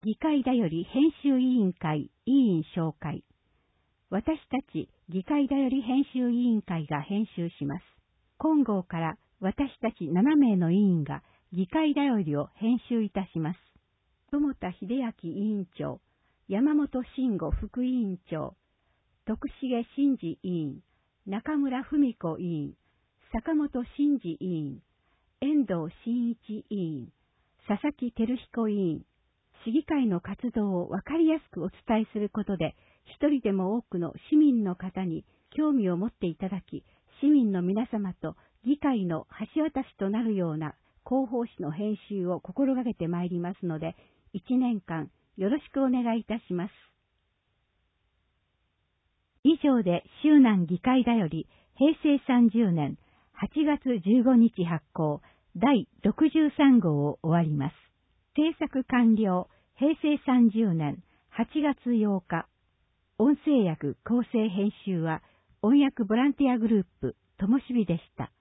議会だより編集委員会委員紹介。私たち議会だより編集委員会が編集します。今号から私たち7名の委員が議会だよりを編集いたします。友田秀明委員長、山本慎吾副委員長、徳重真治委員、中村文子委員、坂本真治委員、遠藤真一委員、佐々木照彦委員、市議会の活動をわかりやすくお伝えすることで、一人でも多くの市民の方に興味を持っていただき、市民の皆様と議会の橋渡しとなるような広報誌の編集を心がけてまいりますので、1年間よろしくお願いいたします。以上で周南議会だより平成30年8月15日発行第63号を終わります。制作完了平成30年8月8日。音声訳構成編集は音訳ボランティアグループともしびでした。